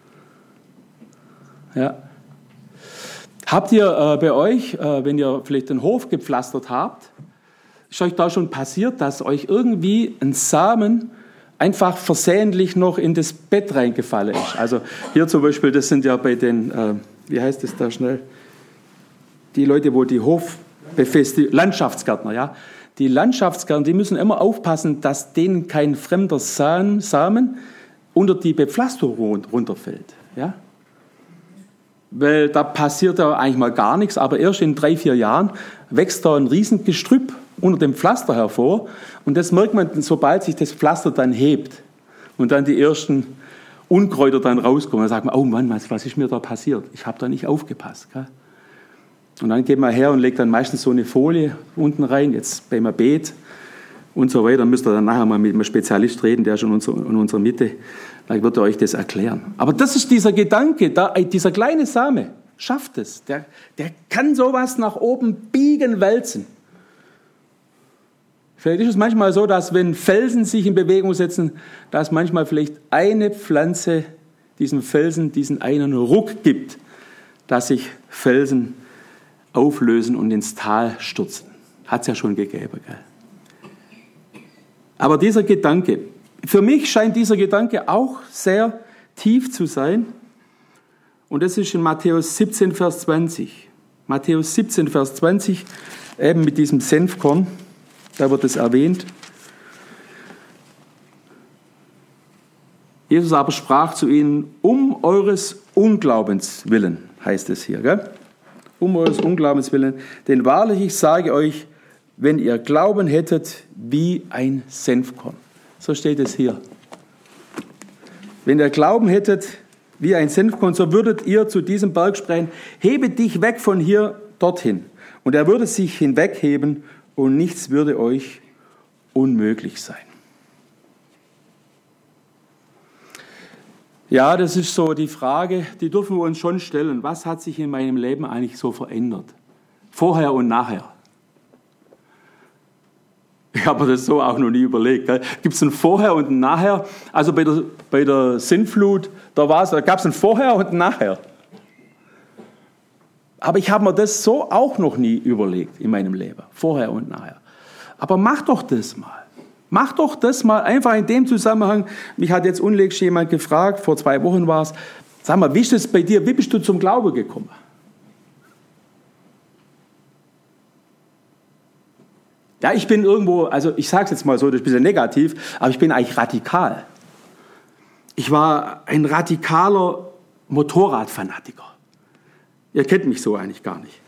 Ja. Habt ihr äh, bei euch, äh, wenn ihr vielleicht den Hof gepflastert habt, ist euch da schon passiert, dass euch irgendwie ein Samen einfach versehentlich noch in das Bett reingefallen ist? Also hier zum Beispiel, das sind ja bei den, äh, wie heißt das da schnell, die Leute, wo die Hofbefestigung, Landschaftsgärtner, ja, die Landschaftsgärtner, die müssen immer aufpassen, dass denen kein fremder Samen unter die Bepflasterung runterfällt, ja. Weil da passiert ja eigentlich mal gar nichts, aber erst in drei, vier Jahren wächst da ein Riesengestrüpp unter dem Pflaster hervor und das merkt man, sobald sich das Pflaster dann hebt und dann die ersten Unkräuter dann rauskommen, dann sagt man, oh Mann, was, was ist mir da passiert? Ich habe da nicht aufgepasst. Gell? Und dann geht man her und legt dann meistens so eine Folie unten rein, jetzt beim Beet und so weiter. Dann müsst ihr dann nachher mal mit einem Spezialist reden, der ist in unserer, in unserer Mitte. Dann wird er euch das erklären. Aber das ist dieser Gedanke, da, dieser kleine Same schafft es. Der, der kann sowas nach oben biegen, wälzen. Vielleicht ist es manchmal so, dass wenn Felsen sich in Bewegung setzen, dass manchmal vielleicht eine Pflanze diesem Felsen diesen einen Ruck gibt, dass sich Felsen auflösen und ins Tal stürzen. Hat es ja schon gegeben, gell? Aber dieser Gedanke, für mich scheint dieser Gedanke auch sehr tief zu sein. Und das ist in Matthäus siebzehn, Vers zwanzig. Matthäus siebzehn, Vers zwanzig, eben mit diesem Senfkorn, da wird es erwähnt. Jesus aber sprach zu ihnen, um eures Unglaubens willen, heißt es hier, gell? Um eures Unglaubens willen, denn wahrlich, ich sage euch, wenn ihr Glauben hättet wie ein Senfkorn. So steht es hier. Wenn ihr Glauben hättet wie ein Senfkorn, so würdet ihr zu diesem Berg sprechen, hebe dich weg von hier dorthin. Und er würde sich hinwegheben und nichts würde euch unmöglich sein. Ja, das ist so die Frage, die dürfen wir uns schon stellen. Was hat sich in meinem Leben eigentlich so verändert? Vorher und nachher. Ich habe mir das so auch noch nie überlegt. Gibt es ein Vorher und ein Nachher? Also bei der, bei der Sintflut, da, da gab es ein Vorher und ein Nachher. Aber ich habe mir das so auch noch nie überlegt in meinem Leben. Vorher und nachher. Aber mach doch das mal. Mach doch das mal einfach in dem Zusammenhang. Mich hat jetzt unlängst jemand gefragt, vor zwei Wochen war es, sag mal, wie ist das bei dir? Wie bist du zum Glauben gekommen? Ja, ich bin irgendwo, also ich sage es jetzt mal so, das ist ein bisschen negativ, aber ich bin eigentlich radikal. Ich war ein radikaler Motorradfanatiker. Ihr kennt mich so eigentlich gar nicht.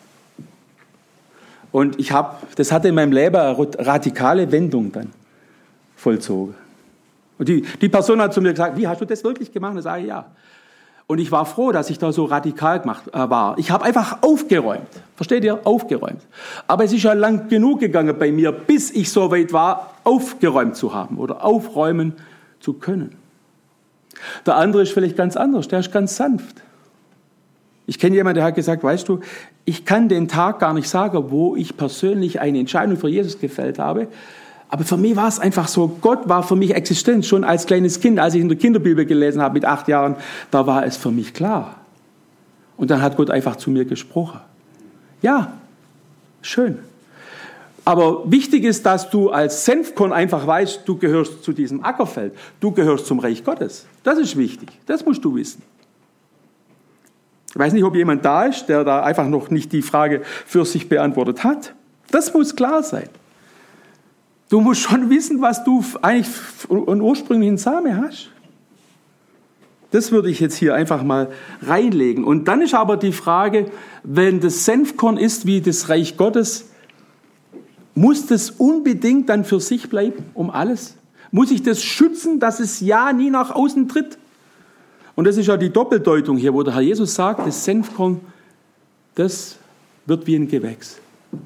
Und ich habe, das hatte in meinem Leben eine radikale Wendung dann vollzogen. Und die, die Person hat zu mir gesagt, wie, hast du das wirklich gemacht? Und ich sage, ja. Und ich war froh, dass ich da so radikal gemacht, äh, war. Ich habe einfach aufgeräumt. Versteht ihr? Aufgeräumt. Aber es ist ja lang genug gegangen bei mir, bis ich so weit war, aufgeräumt zu haben oder aufräumen zu können. Der andere ist vielleicht ganz anders. Der ist ganz sanft. Ich kenne jemanden, der hat gesagt, weißt du, ich kann den Tag gar nicht sagen, wo ich persönlich eine Entscheidung für Jesus gefällt habe. Aber für mich war es einfach so, Gott war für mich existent. Schon als kleines Kind, als ich in der Kinderbibel gelesen habe mit acht Jahren, da war es für mich klar. Und dann hat Gott einfach zu mir gesprochen. Ja, schön. Aber wichtig ist, dass du als Senfkorn einfach weißt, du gehörst zu diesem Ackerfeld. Du gehörst zum Reich Gottes. Das ist wichtig. Das musst du wissen. Ich weiß nicht, ob jemand da ist, der da einfach noch nicht die Frage für sich beantwortet hat. Das muss klar sein. Du musst schon wissen, was du eigentlich einen ursprünglichen Samen hast. Das würde ich jetzt hier einfach mal reinlegen. Und dann ist aber die Frage, wenn das Senfkorn ist wie das Reich Gottes, muss das unbedingt dann für sich bleiben, um alles? Muss ich das schützen, dass es ja nie nach außen tritt? Und das ist ja die Doppeldeutung hier, wo der Herr Jesus sagt, das Senfkorn, das wird wie ein Gewächs.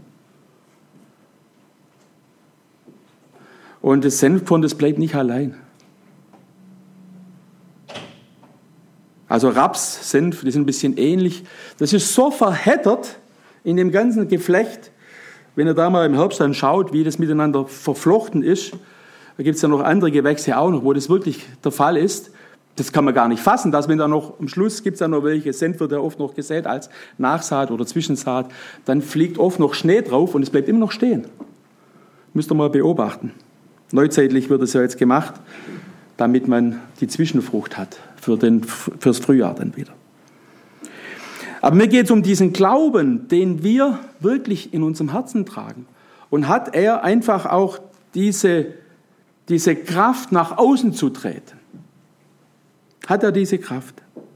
Und das Senfkorn, das bleibt nicht allein. Also Raps, Senf, die sind ein bisschen ähnlich. Das ist so verheddert in dem ganzen Geflecht, wenn ihr da mal im Herbst dann schaut, wie das miteinander verflochten ist. Da gibt es ja noch andere Gewächse auch noch, wo das wirklich der Fall ist. Das kann man gar nicht fassen, dass wenn da noch, am Schluss gibt es ja noch welche, Senf wird ja oft noch gesät als Nachsaat oder Zwischensaat, dann fliegt oft noch Schnee drauf und es bleibt immer noch stehen. Müsst ihr mal beobachten. Neuzeitlich wird es ja jetzt gemacht, damit man die Zwischenfrucht hat, für den, fürs Frühjahr dann wieder. Aber mir geht es um diesen Glauben, den wir wirklich in unserem Herzen tragen. Und hat er einfach auch diese, diese Kraft, nach außen zu treten? Hat er diese Kraft?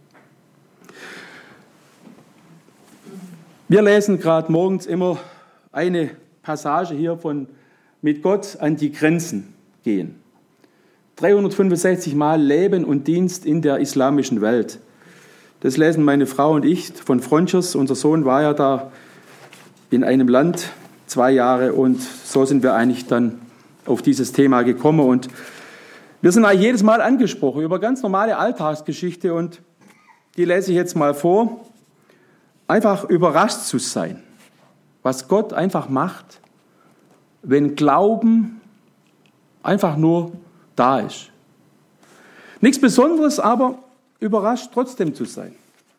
Wir lesen gerade morgens immer eine Passage hier von mit Gott an die Grenzen gehen. dreihundertfünfundsechzig Mal Leben und Dienst in der islamischen Welt. Das lesen meine Frau und ich von Fronchers. Unser Sohn war ja da in einem Land zwei Jahre und so sind wir eigentlich dann auf dieses Thema gekommen. Und wir sind eigentlich jedes Mal angesprochen über ganz normale Alltagsgeschichte und die lese ich jetzt mal vor. Einfach überrascht zu sein, was Gott einfach macht, wenn Glauben einfach nur da ist. Nichts Besonderes, aber überrascht trotzdem zu sein.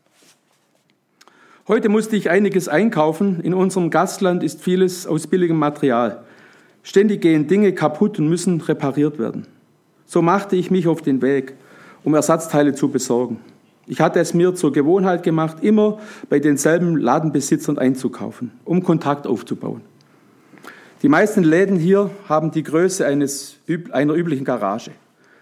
Heute musste ich einiges einkaufen. In unserem Gastland ist vieles aus billigem Material. Ständig gehen Dinge kaputt und müssen repariert werden. So machte ich mich auf den Weg, um Ersatzteile zu besorgen. Ich hatte es mir zur Gewohnheit gemacht, immer bei denselben Ladenbesitzern einzukaufen, um Kontakt aufzubauen. Die meisten Läden hier haben die Größe eines, einer üblichen Garage.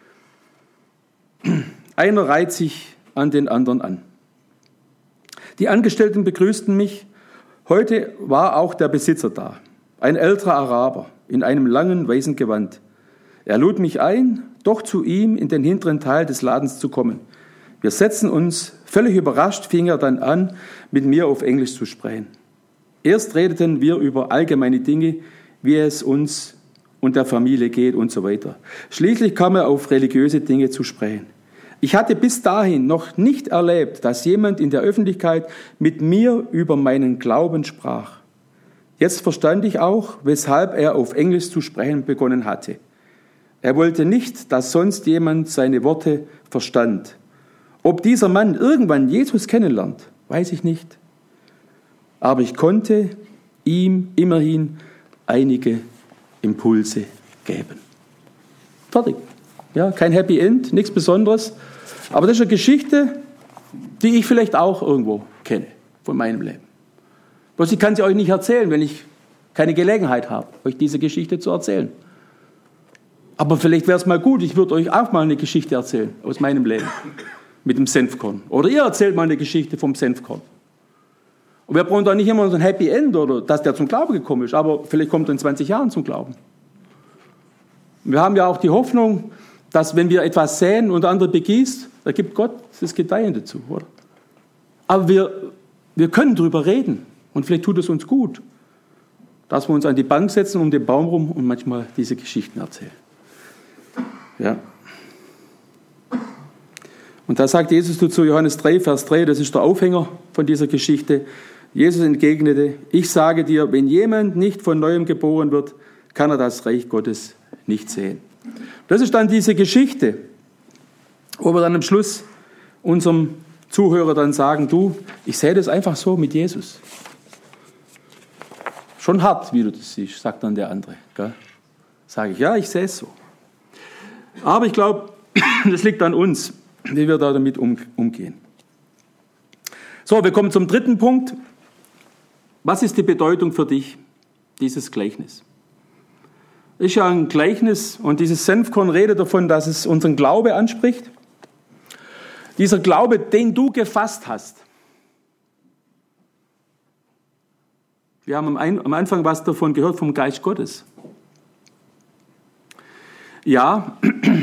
Einer reiht sich an den anderen an. Die Angestellten begrüßten mich. Heute war auch der Besitzer da, ein älterer Araber in einem langen weißen Gewand. Er lud mich ein, doch zu ihm in den hinteren Teil des Ladens zu kommen. Wir setzten uns, völlig überrascht fing er dann an, mit mir auf Englisch zu sprechen. Erst redeten wir über allgemeine Dinge, wie es uns und der Familie geht und so weiter. Schließlich kam er auf religiöse Dinge zu sprechen. Ich hatte bis dahin noch nicht erlebt, dass jemand in der Öffentlichkeit mit mir über meinen Glauben sprach. Jetzt verstand ich auch, weshalb er auf Englisch zu sprechen begonnen hatte. Er wollte nicht, dass sonst jemand seine Worte verstand. Ob dieser Mann irgendwann Jesus kennenlernt, weiß ich nicht. Aber ich konnte ihm immerhin einige Impulse geben. Fertig. Ja, kein Happy End, nichts Besonderes. Aber das ist eine Geschichte, die ich vielleicht auch irgendwo kenne von meinem Leben. Bloß ich kann sie euch nicht erzählen, wenn ich keine Gelegenheit habe, euch diese Geschichte zu erzählen. Aber vielleicht wäre es mal gut, ich würde euch auch mal eine Geschichte erzählen aus meinem Leben mit dem Senfkorn. Oder ihr erzählt mal eine Geschichte vom Senfkorn. Und wir brauchen doch nicht immer so ein Happy End oder dass der zum Glauben gekommen ist, aber vielleicht kommt er in zwanzig Jahren zum Glauben. Wir haben ja auch die Hoffnung, dass wenn wir etwas säen und andere begießt, da gibt Gott das Gedeihen dazu, oder? Aber wir, wir können drüber reden und vielleicht tut es uns gut, dass wir uns an die Bank setzen um den Baum rum und manchmal diese Geschichten erzählen. Ja. Und da sagt Jesus zu Johannes drei, Vers drei, das ist der Aufhänger von dieser Geschichte. Jesus entgegnete, ich sage dir, wenn jemand nicht von Neuem geboren wird, kann er das Reich Gottes nicht sehen. Das ist dann diese Geschichte, wo wir dann am Schluss unserem Zuhörer dann sagen, du, ich sehe das einfach so mit Jesus. Schon hart, wie du das siehst, sagt dann der andere. Gell? Sage ich, ja, ich sehe es so. Aber ich glaube, das liegt an uns, wie wir da damit umgehen. So, wir kommen zum dritten Punkt. Was ist die Bedeutung für dich, dieses Gleichnis? Ist ja ein Gleichnis und dieses Senfkorn redet davon, dass es unseren Glaube anspricht. Dieser Glaube, den du gefasst hast. Wir haben am Anfang was davon gehört, vom Geist Gottes. Ja,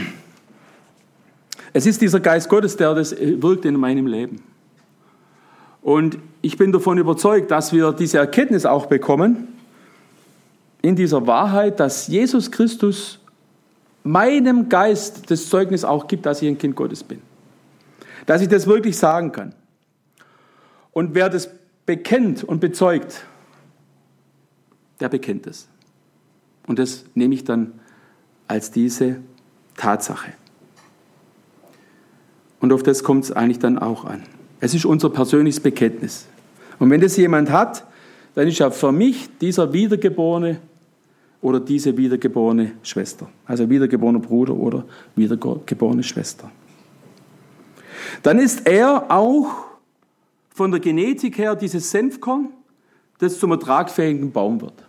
es ist dieser Geist Gottes, der das wirkt in meinem Leben. Und ich bin davon überzeugt, dass wir diese Erkenntnis auch bekommen, in dieser Wahrheit, dass Jesus Christus meinem Geist das Zeugnis auch gibt, dass ich ein Kind Gottes bin. Dass ich das wirklich sagen kann. Und wer das bekennt und bezeugt, der bekennt es. Und das nehme ich dann als diese Tatsache. Und auf das kommt es eigentlich dann auch an. Es ist unser persönliches Bekenntnis. Und wenn das jemand hat, dann ist ja für mich dieser wiedergeborene oder diese wiedergeborene Schwester. Also wiedergeborener Bruder oder wiedergeborene Schwester. Dann ist er auch von der Genetik her dieses Senfkorn, das zum ertragfähigen Baum wird.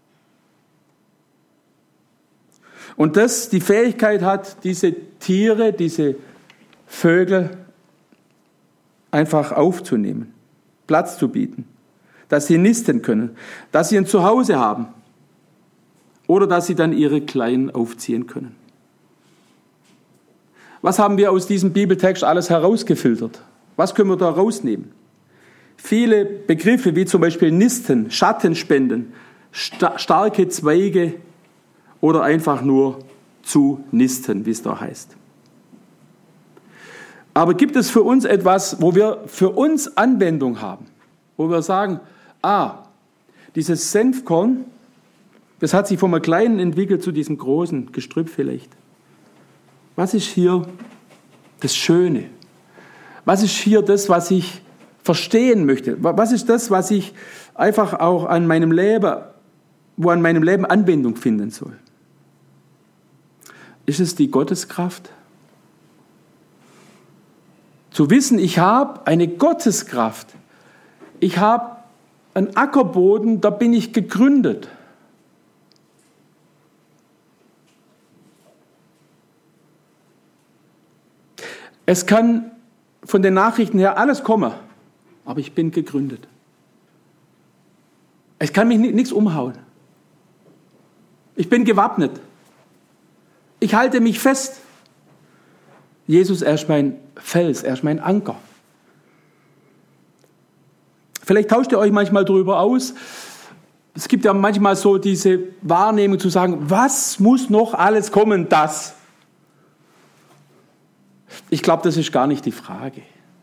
Und das die Fähigkeit hat, diese Tiere, diese Vögel einfach aufzunehmen, Platz zu bieten, dass sie nisten können, dass sie ein Zuhause haben oder dass sie dann ihre Kleinen aufziehen können. Was haben wir aus diesem Bibeltext alles herausgefiltert? Was können wir da rausnehmen? Viele Begriffe wie zum Beispiel Nisten, Schattenspenden, sta- starke Zweige oder einfach nur zu nisten, wie es da heißt. Aber gibt es für uns etwas, wo wir für uns Anwendung haben? Wo wir sagen, ah, dieses Senfkorn, das hat sich vom Kleinen entwickelt zu diesem großen Gestrüpp vielleicht. Was ist hier das Schöne? Was ist hier das, was ich verstehen möchte? Was ist das, was ich einfach auch an meinem Leben, wo an meinem Leben Anwendung finden soll? Ist es die Gotteskraft? Zu wissen, ich habe eine Gotteskraft. Ich habe einen Ackerboden, da bin ich gegründet. Es kann von den Nachrichten her alles kommen, aber ich bin gegründet. Es kann mich nichts umhauen. Ich bin gewappnet. Ich halte mich fest. Jesus, er ist mein Fels, er ist mein Anker. Vielleicht tauscht ihr euch manchmal darüber aus. Es gibt ja manchmal so diese Wahrnehmung zu sagen, was muss noch alles kommen, das? Ich glaube, das ist gar nicht die Frage.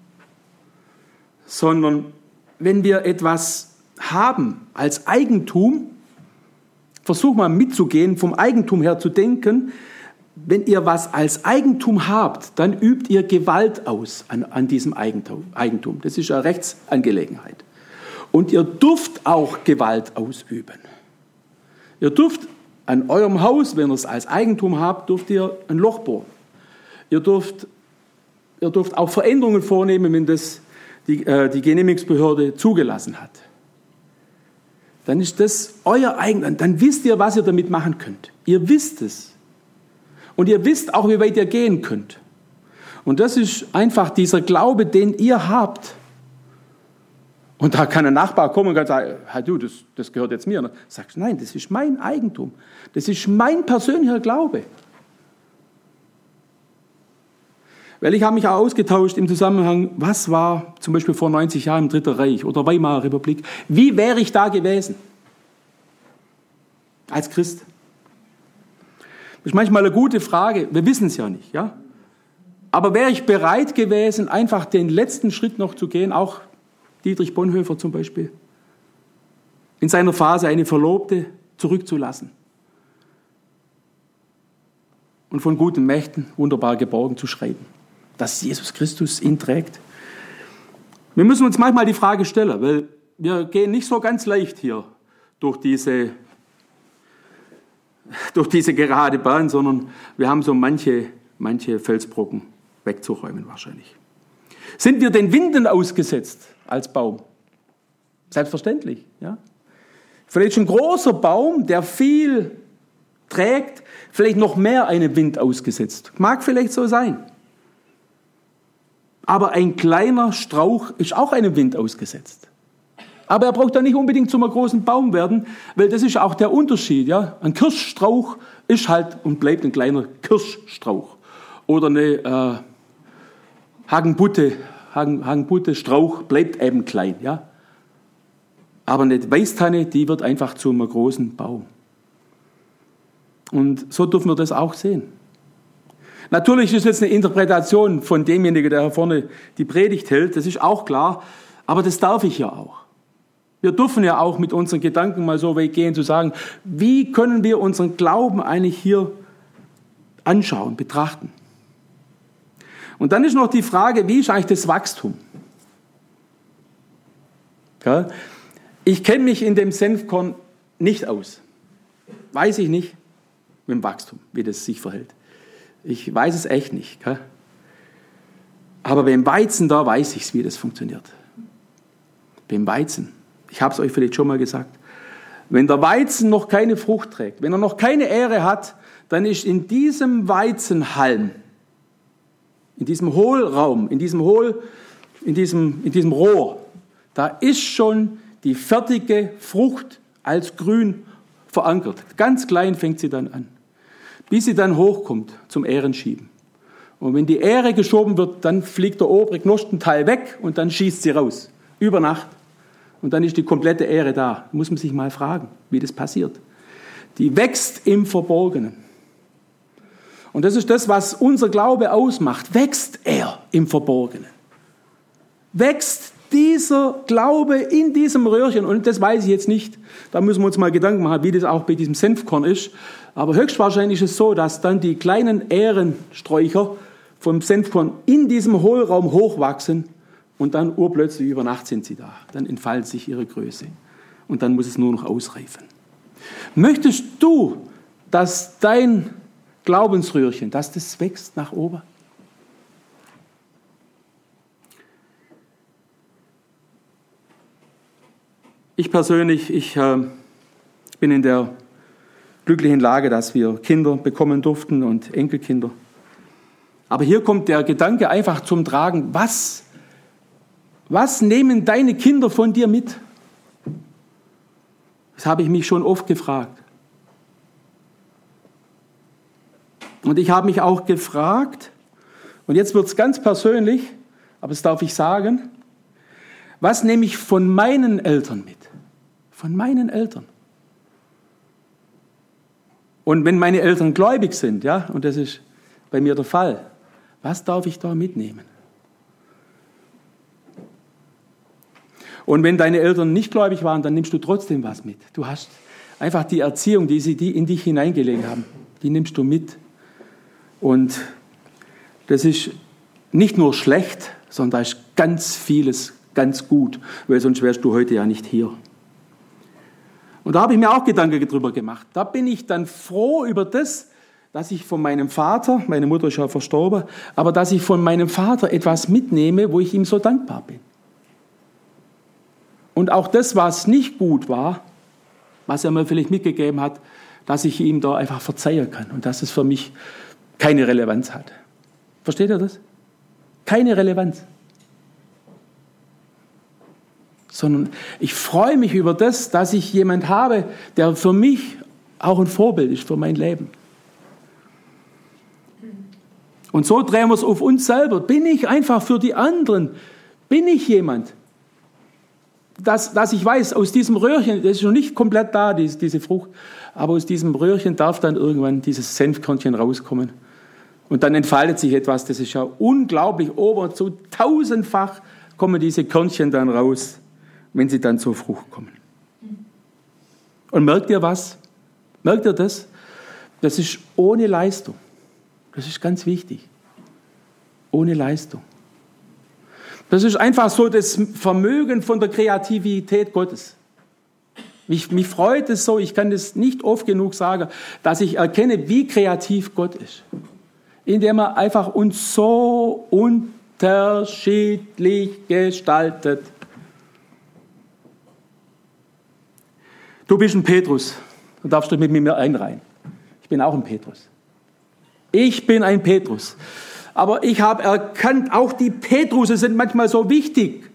Sondern wenn wir etwas haben als Eigentum, versuch mal mitzugehen, vom Eigentum her zu denken, wenn ihr was als Eigentum habt, dann übt ihr Gewalt aus an, an diesem Eigentum. Eigentum. Das ist eine Rechtsangelegenheit. Und ihr dürft auch Gewalt ausüben. Ihr dürft an eurem Haus, wenn ihr es als Eigentum habt, dürft ihr ein Loch bohren. Ihr dürft, ihr dürft auch Veränderungen vornehmen, wenn das die, äh, die Genehmigungsbehörde zugelassen hat. Dann ist das euer Eigentum. Dann wisst ihr, was ihr damit machen könnt. Ihr wisst es. Und ihr wisst auch, wie weit ihr gehen könnt. Und das ist einfach dieser Glaube, den ihr habt. Und da kann ein Nachbar kommen und kann sagen, hey, du, das, das gehört jetzt mir. Und du sagst, nein, das ist mein Eigentum. Das ist mein persönlicher Glaube. Weil ich habe mich auch ausgetauscht im Zusammenhang, was war zum Beispiel vor neunzig Jahren im Dritten Reich oder Weimarer Republik. Wie wäre ich da gewesen? Als Christ. Das ist manchmal eine gute Frage. Wir wissen es ja nicht, ja? Aber wäre ich bereit gewesen, einfach den letzten Schritt noch zu gehen, auch Dietrich Bonhoeffer zum Beispiel, in seiner Phase eine Verlobte zurückzulassen und von guten Mächten wunderbar geborgen zu schreiben, dass Jesus Christus ihn trägt. Wir müssen uns manchmal die Frage stellen, weil wir gehen nicht so ganz leicht hier durch diese, durch diese gerade Bahn, sondern wir haben so manche, manche Felsbrocken wegzuräumen wahrscheinlich. Sind wir den Winden ausgesetzt als Baum? Selbstverständlich, ja. Vielleicht ein großer Baum, der viel trägt, vielleicht noch mehr einem Wind ausgesetzt. Mag vielleicht so sein. Aber ein kleiner Strauch ist auch einem Wind ausgesetzt. Aber er braucht dann nicht unbedingt zum großen Baum werden, weil das ist auch der Unterschied. Ja? Ein Kirschstrauch ist halt und bleibt ein kleiner Kirschstrauch. Oder eine äh, Hagenbutte, Hagen, Hagenbutte Strauch bleibt eben klein. Ja? Aber eine Weißtanne, die wird einfach zu einem großen Baum. Und so dürfen wir das auch sehen. Natürlich ist jetzt eine Interpretation von demjenigen, der hier vorne die Predigt hält, das ist auch klar, aber das darf ich ja auch. Wir dürfen ja auch mit unseren Gedanken mal so weit gehen, zu sagen, wie können wir unseren Glauben eigentlich hier anschauen, betrachten. Und dann ist noch die Frage, wie ist eigentlich das Wachstum? Ja, ich kenne mich in dem Senfkorn nicht aus. Weiß ich nicht mit dem Wachstum, wie das sich verhält. Ich weiß es echt nicht. Gell? Aber beim Weizen, da weiß ich es, wie das funktioniert. Beim Weizen, ich habe es euch vielleicht schon mal gesagt, wenn der Weizen noch keine Frucht trägt, wenn er noch keine Ähre hat, dann ist in diesem Weizenhalm, in diesem Hohlraum, in diesem Hohl, in diesem, in diesem Rohr, da ist schon die fertige Frucht als grün verankert. Ganz klein fängt sie dann an, bis sie dann hochkommt zum Ährenschieben. Und wenn die Ähre geschoben wird, dann fliegt der obere Knospenteil weg und dann schießt sie raus, über Nacht. Und dann ist die komplette Ähre da. Muss man sich mal fragen, wie das passiert. Die wächst im Verborgenen. Und das ist das, was unser Glaube ausmacht. Wächst er im Verborgenen? Wächst dieser Glaube in diesem Röhrchen? Und das weiß ich jetzt nicht. Da müssen wir uns mal Gedanken machen, wie das auch bei diesem Senfkorn ist. Aber höchstwahrscheinlich ist es so, dass dann die kleinen Ährensträucher vom Senfkorn in diesem Hohlraum hochwachsen und dann urplötzlich über Nacht sind sie da. Dann entfaltet sich ihre Größe. Und dann muss es nur noch ausreifen. Möchtest du, dass dein Glaubensröhrchen, dass das wächst nach oben? Ich persönlich, ich äh, bin in der glücklichen Lage, dass wir Kinder bekommen durften und Enkelkinder. Aber hier kommt der Gedanke einfach zum Tragen, was, was nehmen deine Kinder von dir mit? Das habe ich mich schon oft gefragt. Und ich habe mich auch gefragt, und jetzt wird es ganz persönlich, aber das darf ich sagen, was nehme ich von meinen Eltern mit? Von meinen Eltern. Und wenn meine Eltern gläubig sind, ja, und das ist bei mir der Fall, was darf ich da mitnehmen? Und wenn deine Eltern nicht gläubig waren, dann nimmst du trotzdem was mit. Du hast einfach die Erziehung, die sie in dich hineingelegt haben, die nimmst du mit. Und das ist nicht nur schlecht, sondern da ist ganz vieles ganz gut, weil sonst wärst du heute ja nicht hier. Und da habe ich mir auch Gedanken darüber gemacht. Da bin ich dann froh über das, dass ich von meinem Vater, meine Mutter ist ja verstorben, aber dass ich von meinem Vater etwas mitnehme, wo ich ihm so dankbar bin. Und auch das, was nicht gut war, was er mir vielleicht mitgegeben hat, dass ich ihm da einfach verzeihen kann und dass es für mich keine Relevanz hat. Versteht ihr das? Keine Relevanz. Sondern ich freue mich über das, dass ich jemanden habe, der für mich auch ein Vorbild ist für mein Leben. Und so drehen wir es auf uns selber. Bin ich einfach für die anderen? Bin ich jemand, dass, dass ich weiß, aus diesem Röhrchen, das ist noch nicht komplett da, diese, diese Frucht, aber aus diesem Röhrchen darf dann irgendwann dieses Senfkörnchen rauskommen. Und dann entfaltet sich etwas, das ist ja unglaublich ober, so tausendfach kommen diese Körnchen dann raus, wenn sie dann zur Frucht kommen. Und merkt ihr was? Merkt ihr das? Das ist ohne Leistung. Das ist ganz wichtig. Ohne Leistung. Das ist einfach so das Vermögen von der Kreativität Gottes. Mich, mich freut es so, ich kann das nicht oft genug sagen, dass ich erkenne, wie kreativ Gott ist. Indem er einfach uns so unterschiedlich gestaltet. Du bist ein Petrus, du darfst dich mit mir einreihen. Ich bin auch ein Petrus. Ich bin ein Petrus. Aber ich habe erkannt, auch die Petrusse sind manchmal so wichtig.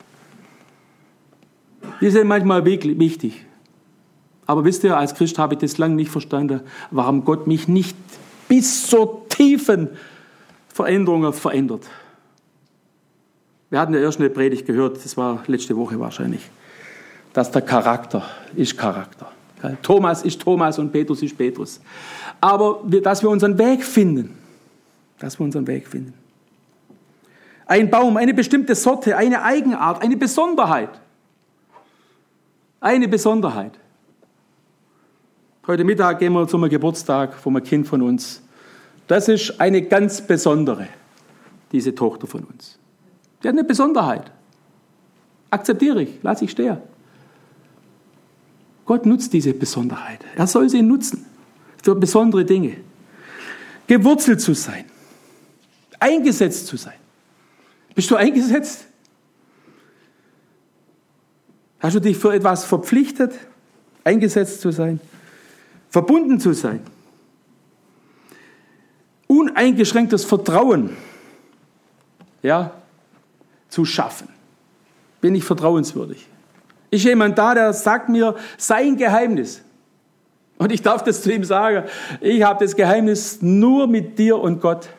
Die sind manchmal wirklich wichtig. Aber wisst ihr, als Christ habe ich das lange nicht verstanden, warum Gott mich nicht bis zur tiefen Veränderung verändert. Wir hatten ja erst eine Predigt gehört, das war letzte Woche wahrscheinlich, dass der Charakter ist Charakter. Thomas ist Thomas und Petrus ist Petrus. Aber wir, dass wir unseren Weg finden, dass wir unseren Weg finden. Ein Baum, eine bestimmte Sorte, eine Eigenart, eine Besonderheit. Eine Besonderheit. Heute Mittag gehen wir zum Geburtstag von einem Kind von uns. Das ist eine ganz besondere, diese Tochter von uns. Die hat eine Besonderheit. Akzeptiere ich, lasse ich stehen. Gott nutzt diese Besonderheit. Er soll sie nutzen für besondere Dinge. Gewurzelt zu sein. Eingesetzt zu sein. Bist du eingesetzt? Hast du dich für etwas verpflichtet, eingesetzt zu sein? Verbunden zu sein? Uneingeschränktes Vertrauen, ja, zu schaffen. Bin ich vertrauenswürdig? Ist jemand da, der sagt mir sein Geheimnis? Und ich darf das zu ihm sagen. Ich habe das Geheimnis nur mit dir und Gott.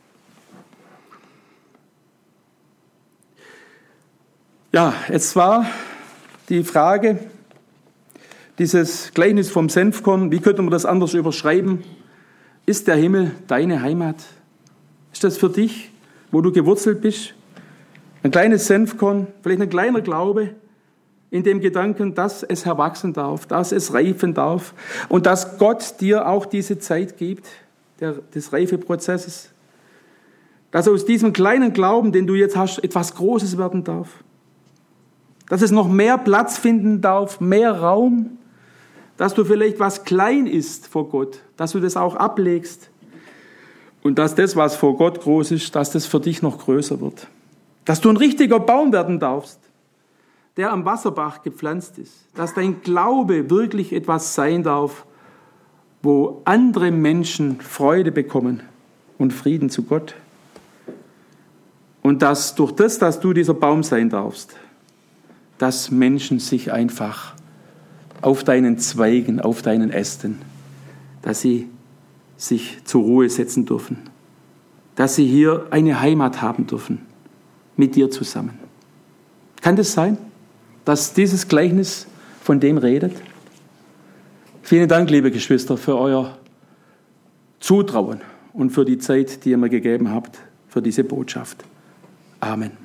Ja, es war die Frage, dieses Gleichnis vom Senfkorn, wie könnte man das anders überschreiben? Ist der Himmel deine Heimat? Ist das für dich, wo du gewurzelt bist? Ein kleines Senfkorn, vielleicht ein kleiner Glaube, in dem Gedanken, dass es erwachsen darf, dass es reifen darf und dass Gott dir auch diese Zeit gibt, der, des Reifeprozesses, dass aus diesem kleinen Glauben, den du jetzt hast, etwas Großes werden darf, dass es noch mehr Platz finden darf, mehr Raum, dass du vielleicht was klein ist vor Gott, dass du das auch ablegst und dass das, was vor Gott groß ist, dass das für dich noch größer wird, dass du ein richtiger Baum werden darfst, der am Wasserbach gepflanzt ist, dass dein Glaube wirklich etwas sein darf, wo andere Menschen Freude bekommen und Frieden zu Gott. Und dass durch das, dass du dieser Baum sein darfst, dass Menschen sich einfach auf deinen Zweigen, auf deinen Ästen, dass sie sich zur Ruhe setzen dürfen, dass sie hier eine Heimat haben dürfen, mit dir zusammen. Kann das sein, dass dieses Gleichnis von dem redet? Vielen Dank, liebe Geschwister, für euer Zutrauen und für die Zeit, die ihr mir gegeben habt, für diese Botschaft. Amen.